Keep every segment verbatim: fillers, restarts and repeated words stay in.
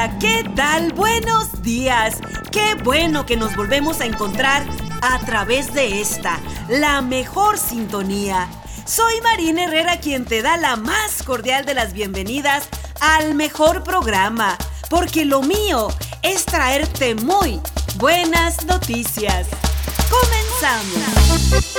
Hola, ¿qué tal? Buenos días. Qué bueno que nos volvemos a encontrar a través de esta, la mejor sintonía. Soy Marina Herrera, quien te da la más cordial de las bienvenidas al mejor programa, porque lo mío es traerte muy buenas noticias. ¡Comenzamos!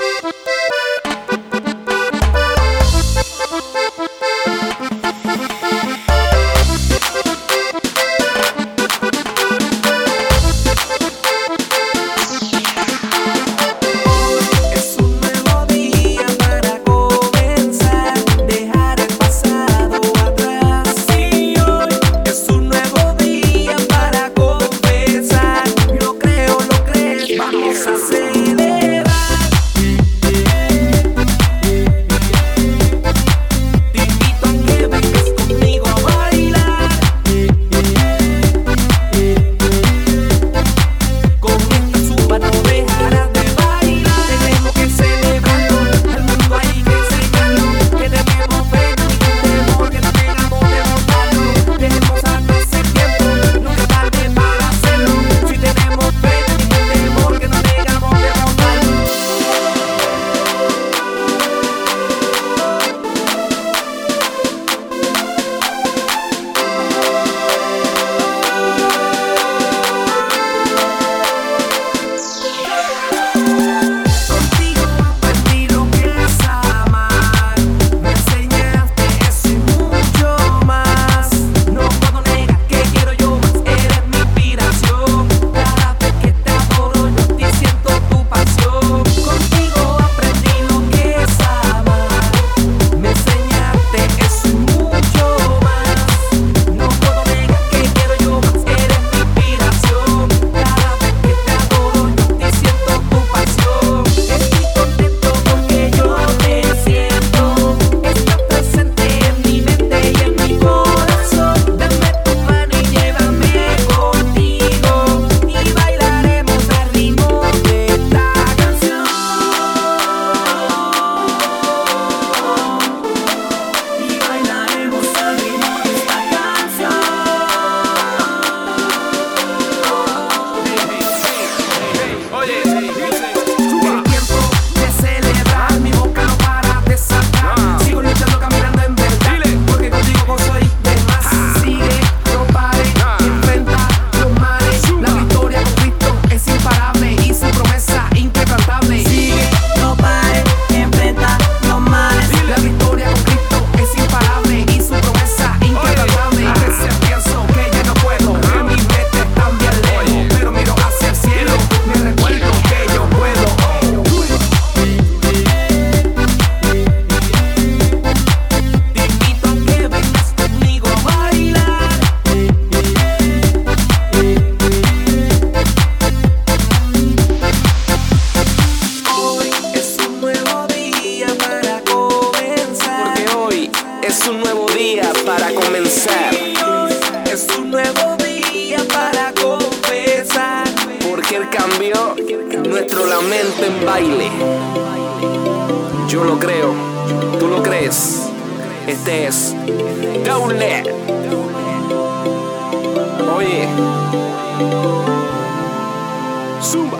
Yo lo creo, tú lo crees. Este es Doble. Oye, Zumba.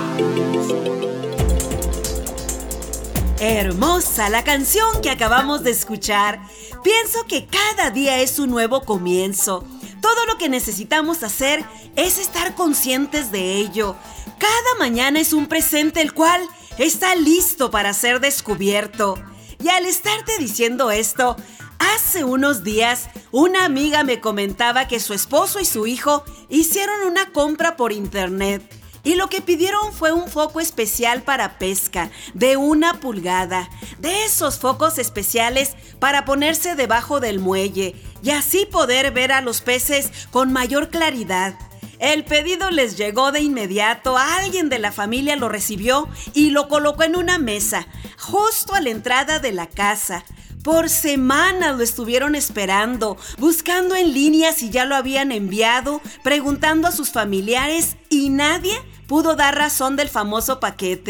Hermosa la canción que acabamos de escuchar. Pienso que cada día es un nuevo comienzo. Todo lo que necesitamos hacer es estar conscientes de ello. Cada mañana es un presente el cual está listo para ser descubierto. Y al estarte diciendo esto, hace unos días una amiga me comentaba que su esposo y su hijo hicieron una compra por internet. Y lo que pidieron fue un foco especial para pesca, de una pulgada. De esos focos especiales para ponerse debajo del muelle y así poder ver a los peces con mayor claridad. El pedido les llegó de inmediato, alguien de la familia lo recibió y lo colocó en una mesa, justo a la entrada de la casa. Por semanas lo estuvieron esperando, buscando en línea si ya lo habían enviado, preguntando a sus familiares y nadie pudo dar razón del famoso paquete.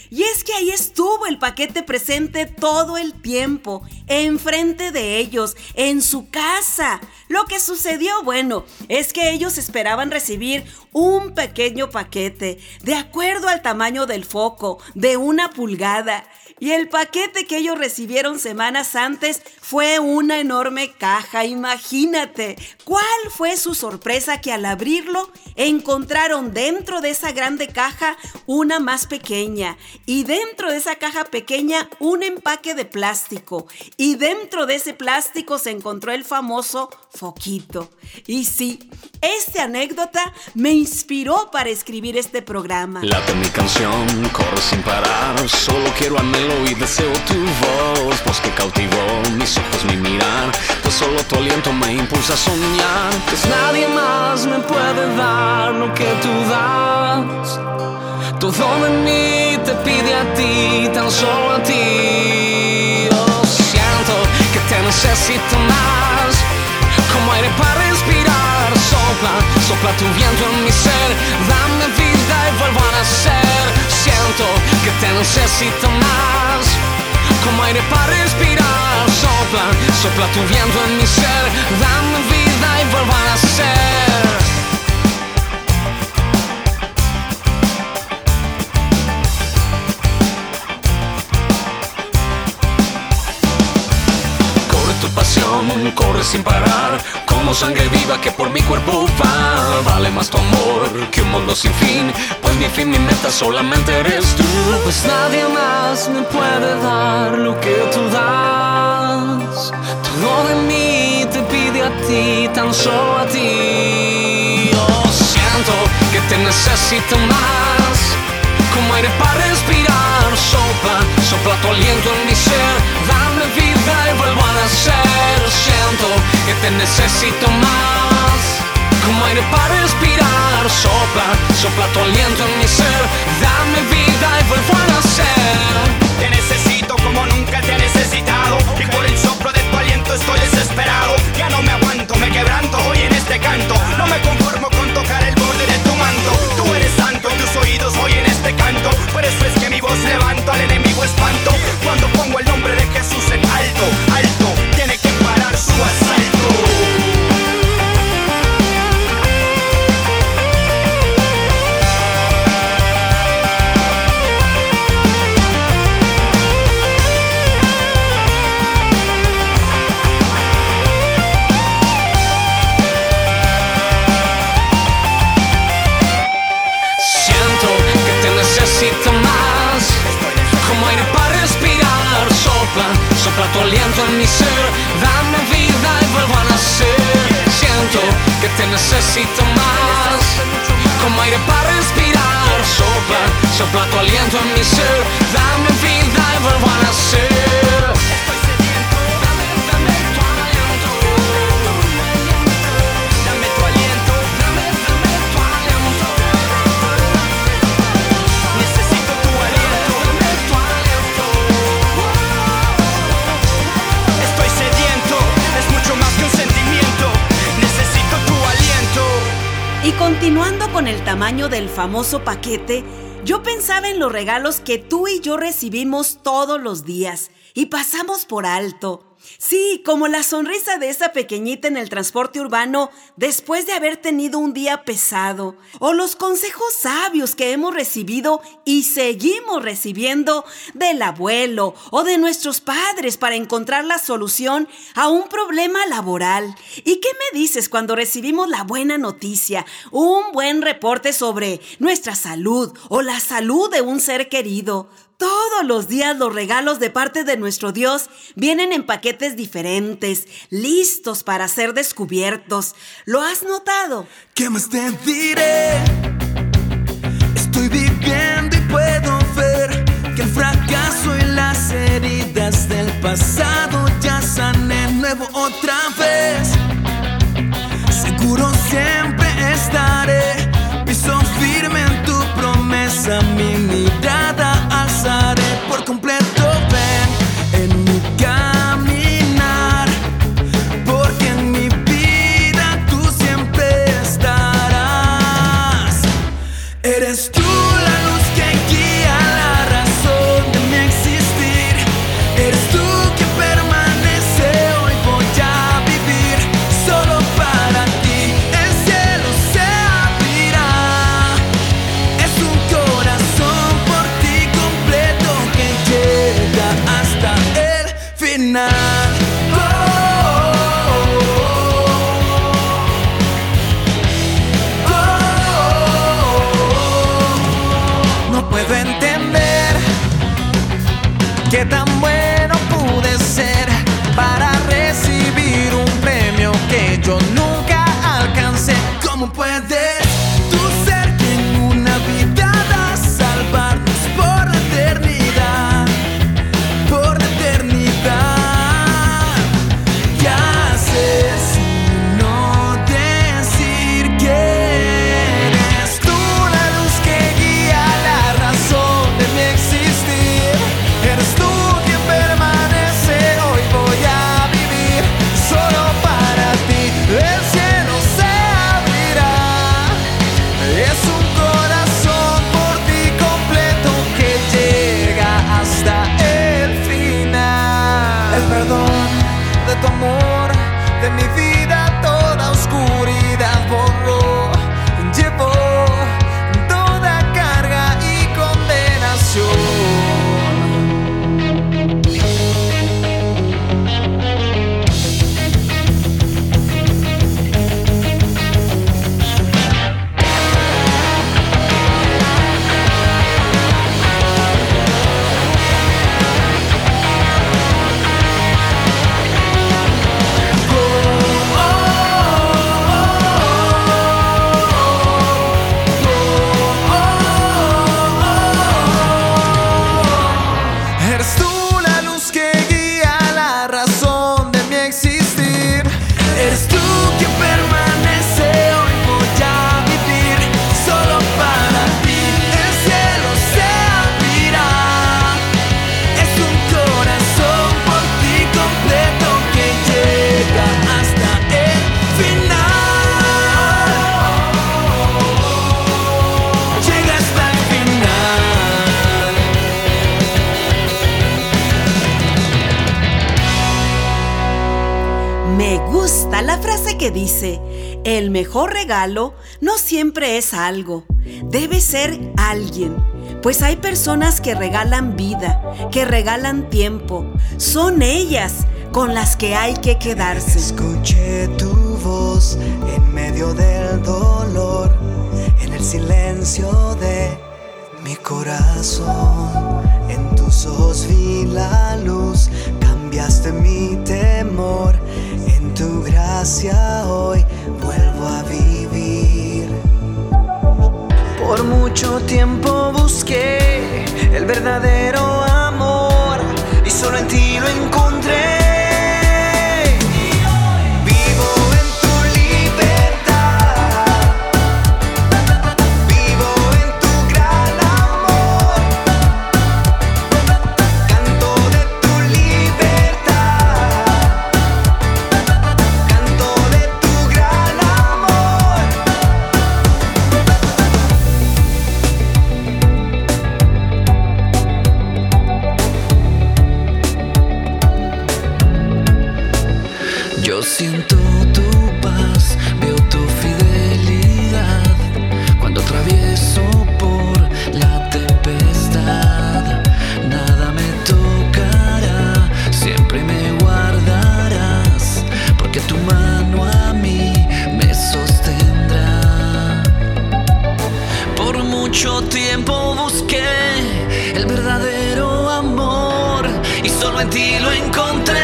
Y es que ahí estuvo el paquete presente todo el tiempo, enfrente de ellos, en su casa. Lo que sucedió, bueno, es que ellos esperaban recibir un pequeño paquete, de acuerdo al tamaño del foco, de una pulgada. Y el paquete que ellos recibieron semanas antes fue una enorme caja. Imagínate, ¿cuál fue su sorpresa? Que al abrirlo encontraron dentro de esa grande caja una más pequeña, y dentro de esa caja pequeña un empaque de plástico, y dentro de ese plástico se encontró el famoso foquito. Y sí, esta anécdota me inspiró para escribir este programa. Late mi canción, corre sin parar, solo quiero anhelo y deseo tu voz, voz que cautivó mis ojos, mi mirar, pues solo tu aliento me impulsa a soñar, pues nadie más me puede dar lo que tú das. Todo de mí te pide a ti, tan solo a ti. Oh, siento que te necesito más, como aire para respirar. Sopla, sopla tu viento en mi ser, dame vida y vuelvo a nacer. Siento que te necesito más, como aire para respirar. Sopla, sopla tu viento en mi ser, dame vida y vuelvo a nacer. Corre sin parar, como sangre viva que por mi cuerpo va. Vale más tu amor que un mundo sin fin, pues mi fin, mi meta solamente eres tú. Pues nadie más me puede dar lo que tú das. Todo de mí te pide a ti, tan solo a ti. Oh, siento que te necesito más, como aire para respirar. Sopla, sopla tu aliento en mi ser, dame vida y vuelvo a nacer. Siento que te necesito más, como aire para respirar. Sopla, sopla tu aliento en mi ser, dame vida y vuelvo a nacer. Te necesito como nunca te he necesitado, y por el soplo de tu aliento estoy desesperado. Ya no me aguanto, me quebranto hoy en este canto. No me conformo con tocar el borde de tu manto. Tú eres santo, en tus oídos hoy en este canto. Por eso es que mi voz levanto, al enemigo espanto. Cuando pongo el nombre de Jesús en alto, alto, tiene que parar su asalto. Necesito más, como aire para respirar. Sopla, sopla tu aliento en mi ser, dame vida y vuelvo a nacer. Siento que te necesito más, como aire para respirar. Sopla, sopla tu aliento en mi ser, dame vida y vuelvo a nacer. Estoy sediento, dame, dame tu aliento. Dame tu aliento, dame, dame tu aliento. Necesito tu aliento, dame tu aliento. Estoy sediento, es mucho más que un sentimiento. Necesito tu aliento. Y continuando con el tamaño del famoso paquete, yo pensaba en los regalos que tú y yo recibimos todos los días y pasamos por alto. Sí, como la sonrisa de esa pequeñita en el transporte urbano después de haber tenido un día pesado, o los consejos sabios que hemos recibido y seguimos recibiendo del abuelo o de nuestros padres para encontrar la solución a un problema laboral. ¿Y qué me dices cuando recibimos la buena noticia, un buen reporte sobre nuestra salud o la salud de un ser querido? Todos los días los regalos de parte de nuestro Dios vienen en paquetes diferentes, listos para ser descubiertos. ¿Lo has notado? ¿Qué más te diré? Estoy viviendo y puedo ver que el fracaso y las heridas del pasado ya sané nuevo otra vez. Seguro siempre estaré, piso firme en tu promesa, mi mirada alzaré por completo. Ven en mi caminar, porque en mi vida tú siempre estarás. Eres tú la luz que guía la razón. tu amor de mi vida toda oscuridad borró. Llevó toda carga y condenación. La frase que dice, el mejor regalo no siempre es algo, debe ser alguien. Pues hay personas que regalan vida, que regalan tiempo. Son ellas con las que hay que quedarse. Escuché tu voz en medio del dolor, en el silencio de mi corazón. En tus ojos vi la luz, cambiaste mi temor. En tu gracia hoy vuelvo a vivir. Por mucho tiempo busqué el verdadero amor y solo en ti lo encontré. Yo siento tu paz, veo tu fidelidad cuando atravieso por la tempestad. Nada me tocará, siempre me guardarás, porque tu mano a mí me sostendrá. Por mucho tiempo busqué el verdadero amor y solo en ti lo encontré.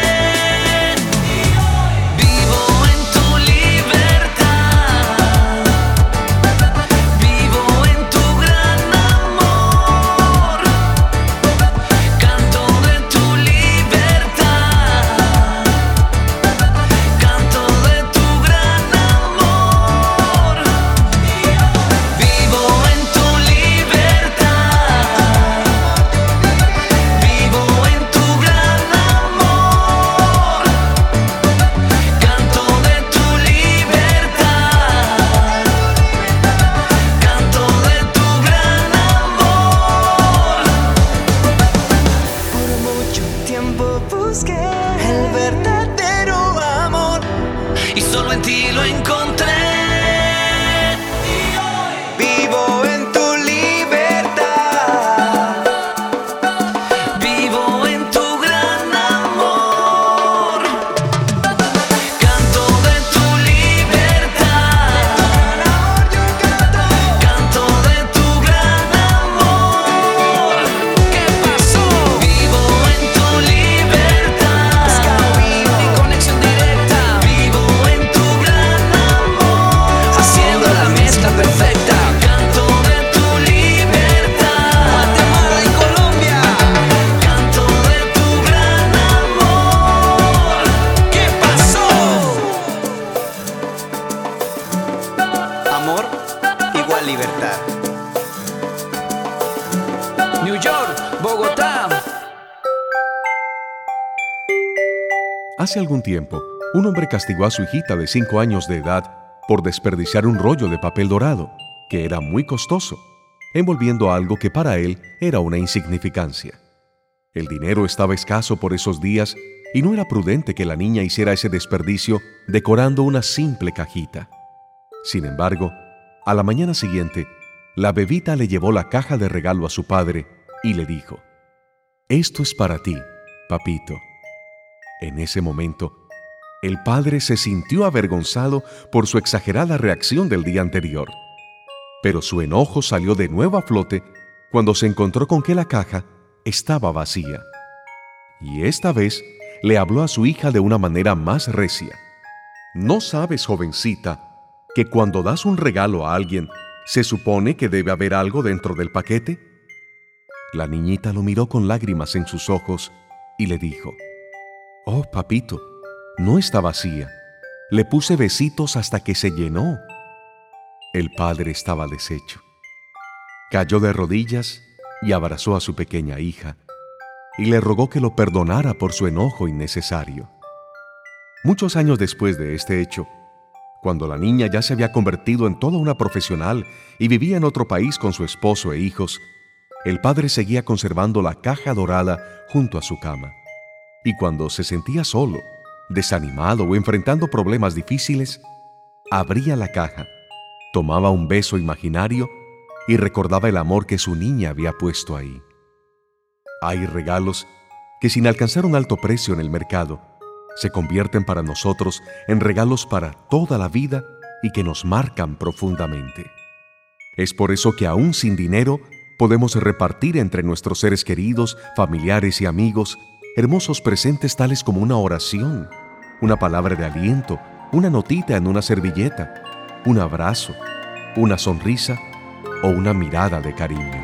Hace algún tiempo, un hombre castigó a su hijita de cinco años de edad por desperdiciar un rollo de papel dorado, que era muy costoso, envolviendo algo que para él era una insignificancia. El dinero estaba escaso por esos días y no era prudente que la niña hiciera ese desperdicio decorando una simple cajita. Sin embargo, a la mañana siguiente, la bebita le llevó la caja de regalo a su padre y le dijo: «Esto es para ti, papito». En ese momento, el padre se sintió avergonzado por su exagerada reacción del día anterior. Pero su enojo salió de nuevo a flote cuando se encontró con que la caja estaba vacía. Y esta vez le habló a su hija de una manera más recia. ¿No sabes, jovencita, que cuando das un regalo a alguien, se supone que debe haber algo dentro del paquete? La niñita lo miró con lágrimas en sus ojos y le dijo: «Oh, papito, no está vacía. Le puse besitos hasta que se llenó». El padre estaba deshecho. Cayó de rodillas y abrazó a su pequeña hija y le rogó que lo perdonara por su enojo innecesario. Muchos años después de este hecho, cuando la niña ya se había convertido en toda una profesional y vivía en otro país con su esposo e hijos, el padre seguía conservando la caja dorada junto a su cama. Y cuando se sentía solo, desanimado o enfrentando problemas difíciles, abría la caja, tomaba un beso imaginario y recordaba el amor que su niña había puesto ahí. Hay regalos que, sin alcanzar un alto precio en el mercado, se convierten para nosotros en regalos para toda la vida y que nos marcan profundamente. Es por eso que aún sin dinero podemos repartir entre nuestros seres queridos, familiares y amigos hermosos presentes tales como una oración, una palabra de aliento, una notita en una servilleta, un abrazo, una sonrisa o una mirada de cariño.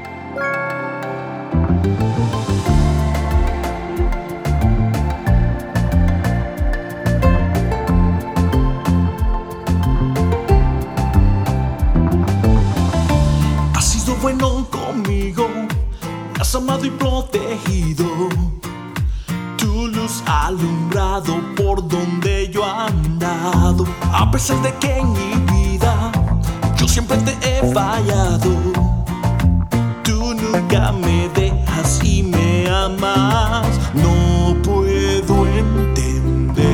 Has sido bueno conmigo, me has amado y protegido. Tu luz ha alumbrado por donde yo he andado. A pesar de que en mi vida yo siempre te he fallado, tú nunca me dejas y me amas. No puedo entender,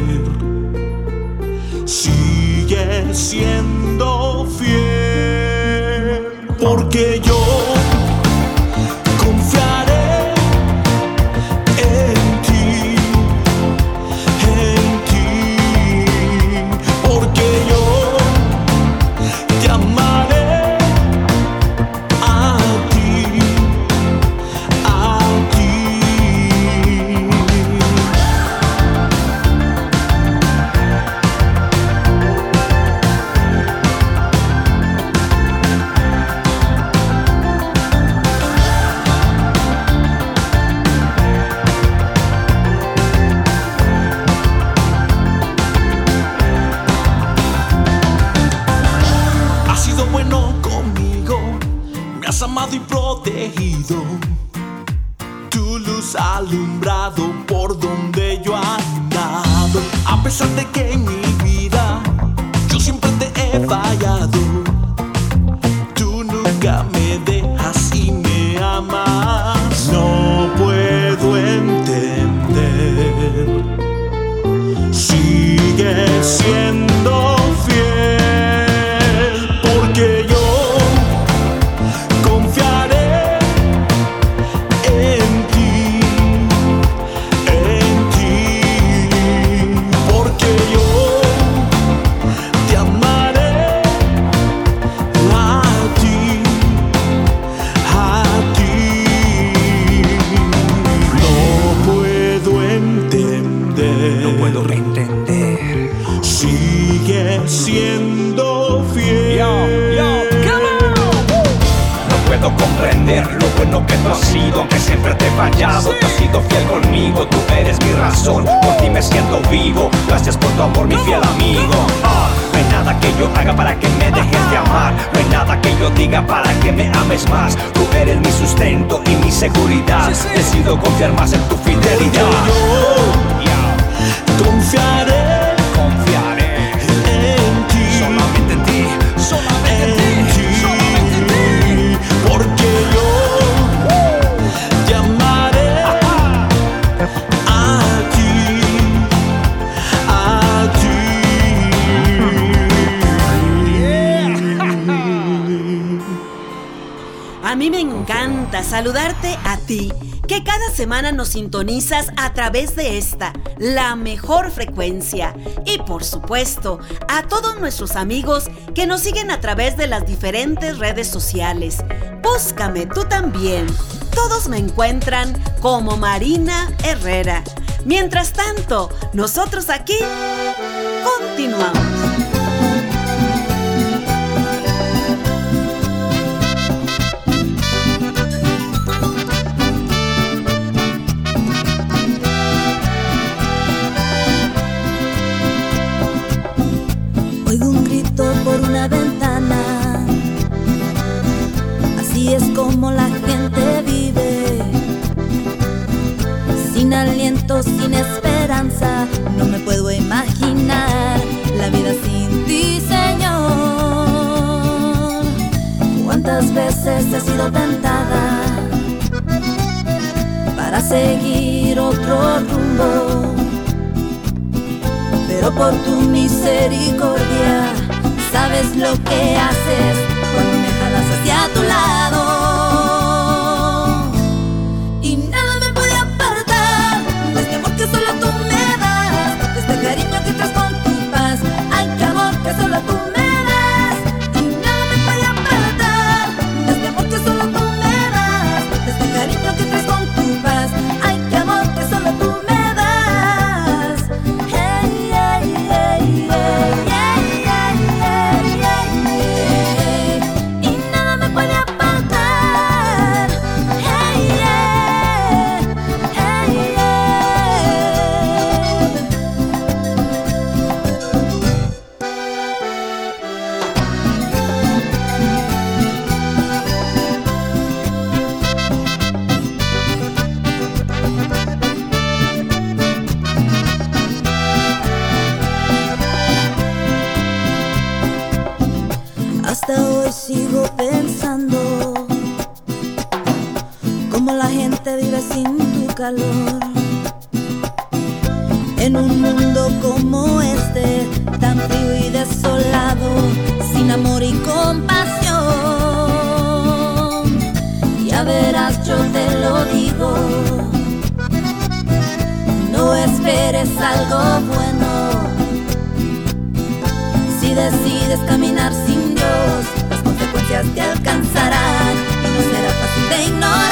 sigue siendo fiel, porque yo confiaré en ti, en ti, porque yo te amaré a ti, a ti. Has sido bueno conmigo, me has amado y protegido. Tu luz ha alumbrado por donde yo he andado. A pesar de que en mi vida yo siempre te he fallado, tú nunca me dejas y me amas. No puedo entender, sigue siendo fiel, porque yo confiaré en ti, en ti, porque yo te amaré a ti, a ti. No puedo entender, No puedo reentender. sigue siendo fiel. No puedo comprender lo bueno que tú has sido, aunque siempre te he fallado. Tú has sido fiel conmigo, tú eres mi razón. Por ti me siento vivo, gracias por tu amor, mi fiel amigo. Ah, no hay nada que yo haga para que me dejes de amar. No hay nada que yo diga para que me ames más. Tú eres mi sustento y mi seguridad. Decido confiar más en tu fidelidad. Yo confiaré, Confiaré en ti, solamente en ti, solamente en ti, solamente en ti. porque yo te amaré a ti, encanta saludarte a ti, que cada semana nos sintonizas a través de esta, la mejor frecuencia. Y por supuesto, a todos nuestros amigos que nos siguen a través de las diferentes redes sociales. Búscame tú también. Todos me encuentran como Marina Herrera. Mientras tanto, nosotros aquí continuamos. Oigo un grito por una ventana, así es como la gente vive, sin aliento, sin esperanza. No me puedo imaginar la vida sin ti, Señor. Cuántas veces he sido tentada para seguir otro rumbo, pero por tu misericordia sabes lo que haces cuando me jalas hacia tu lado. Y nada me puede apartar de este amor que solo tú me das, de este cariño que traes con tu paz. Ay, qué amor que solo tú me das. Y nada me puede apartar de este amor que solo tú me das, de este cariño que traes con tu paz. Ay, qué amor que solo tú me das. Hey, hey, hey, hey, hey, hey, hey, hey, hey. Y nada me puede apartar. Hey, yeah, hey, Hasta hoy sigo pensando cómo la gente vive sin tu calor, en un mundo como este, tan frío y desolado, sin amor y compasión. Ya verás, yo te lo digo, no esperes algo bueno. Si decides caminar sin Dios, las consecuencias te alcanzarán y no será fácil de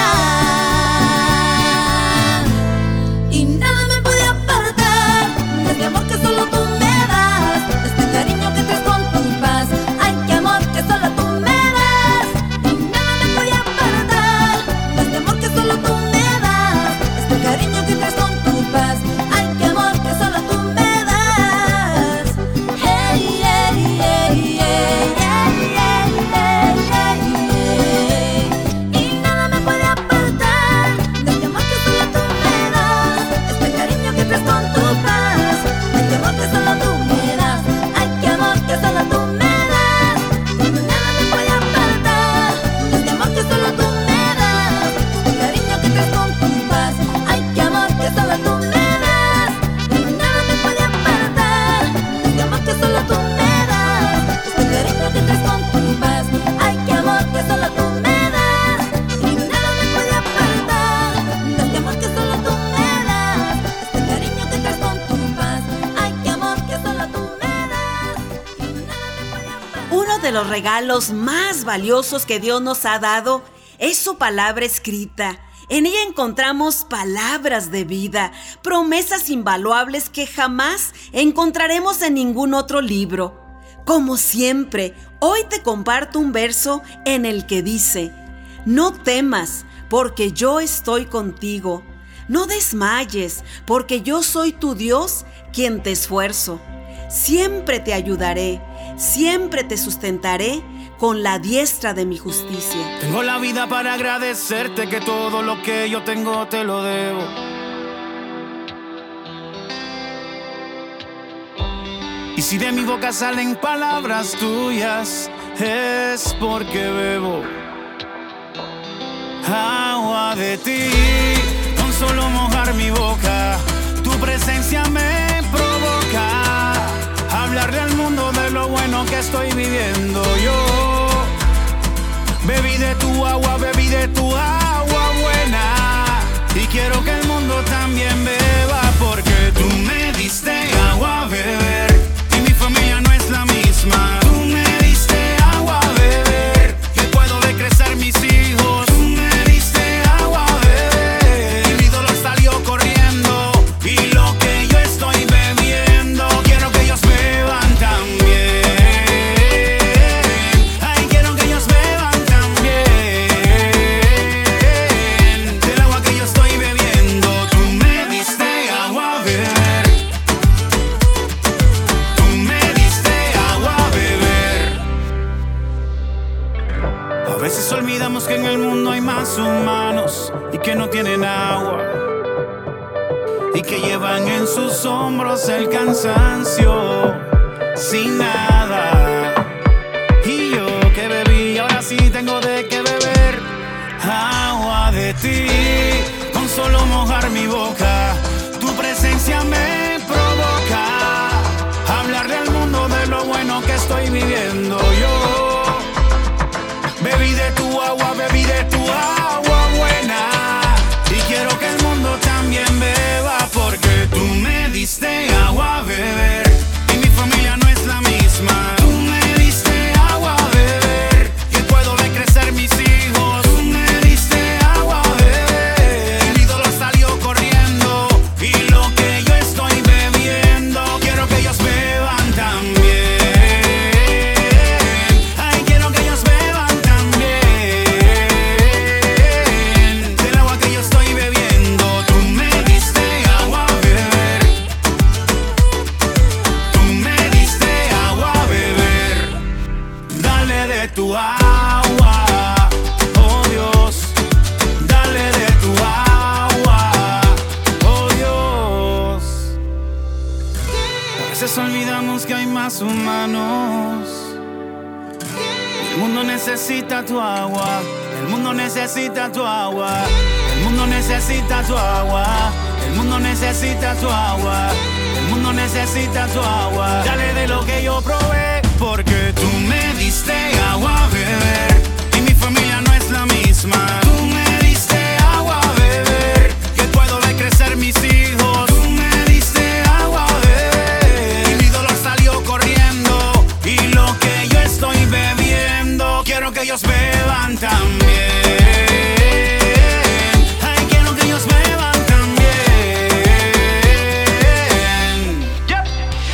ignorar. Y nada me puede apartar de este amor que solo tú me das, de este cariño que traes con tu paz. Ay, qué amor que solo tú me das. Y nada me puede apartar de este amor que solo tú me das, de este cariño que traes con tu paz. Ay, qué amor que solo tú me das. Hey, hey, hey, hey, hey, hey, hey, hey, hey. Y nada me puede apartar de este amor que solo tú me das, este cariño que traes con tu paz. Ay, qué amor que solo tú me das. Ay, qué amor que solo tú me das. Y nada me puede apartar de este amor que solo tú me das, este cariño que traes con tu paz. Ay, qué amor que solo tú me das. Y nada me puede apartar de este amor que solo tú me das, este cariño que traes con tu paz. Ay, qué amor que solo tú me das. Y nada me puede apartar de este amor que solo tú me das, este cariño que traes con tu paz. Ay, qué amor que solo tú me das. Y nada me puede apartar. Uno de los regalos más valiosos que Dios nos ha dado es su palabra escrita. En ella encontramos palabras de vida, promesas invaluables que jamás encontraremos en ningún otro libro. Como siempre, hoy te comparto un verso en el que dice: no temas, porque yo estoy contigo. No desmayes, porque yo soy tu Dios, quien te esfuerzo. Siempre te ayudaré, siempre te sustentaré con la diestra de mi justicia. Tengo la vida para agradecerte, que todo lo que yo tengo te lo debo. Y si de mi boca salen palabras tuyas, es porque bebo agua de ti. Con solo mojar mi boca, tu presencia me provoca hablarle al mundo de lo bueno que estoy viviendo yo. Bebí de tu agua, bebí de tu agua buena. Y quiero que el mundo también beba, porque tú me diste agua a beber y mi familia no es la misma. Tú me diste agua a beber y hoy puedo ver crecer mis hijos. Tú me diste agua a beber y mi dolor salió corriendo. Y lo que yo estoy bebiendo, quiero que ellos beban también. Ay, quiero que ellos beban también del agua que yo estoy bebiendo. Tú me diste agua a beber. Tú me diste agua a beber. A veces olvidamos que en el mundo hay más humanos y que no tienen agua, y que llevan en sus hombros el cansancio sin nada. Y yo que bebí, ahora sí tengo de qué beber agua de ti. Con solo mojar mi boca, tu presencia me provoca hablarle al mundo de lo bueno que estoy viviendo yo. Bebí de tu agua, bebí de tu agua buena, y quiero que el mundo también beba, porque tú me diste agua a beber y mi familia no es la misma. Tú me diste agua a beber y hoy puedo ver crecer mis hijos. Tú me diste agua a beber y mi dolor salió corriendo. Y lo que yo estoy bebiendo, quiero que ellos beban también. Ay, quiero que ellos beban también del agua que yo estoy bebiendo. Tú me diste agua a beber. Tú me diste agua a beber. Dale de tu agua, oh Dios. Dale de tu agua, oh Dios. A veces olvidamos que hay más humanos. El mundo necesita tu agua. El mundo necesita tu agua. El mundo necesita tu agua. El mundo necesita tu agua. El mundo necesita tu agua. Dale de lo que yo probé, porque tú me diste agua a beber y mi familia no es la misma. Tú me diste agua a beber y hoy puedo ver crecer mis hijos. Tú me diste agua a beber y mi dolor salió corriendo. Y lo que yo estoy bebiendo, quiero que ellos beban también. Ay, quiero que ellos beban también. Yep.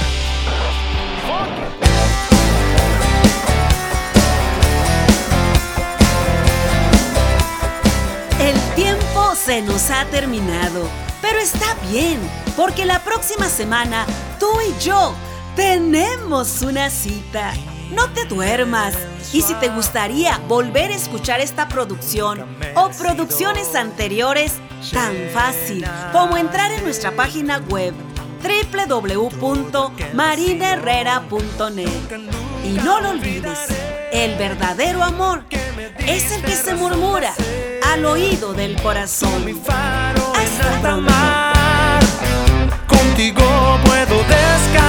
El tiempo se nos ha terminado, pero está bien, porque la próxima semana tú y yo tenemos una cita. No te duermas. Y si te gustaría volver a escuchar esta producción o producciones anteriores, tan fácil como entrar en nuestra página web doble u doble u doble u punto marina herrera punto net. Y no lo olvides, el verdadero amor es el que se murmura al oído del corazón. Hasta pronto. Contigo puedo descansar.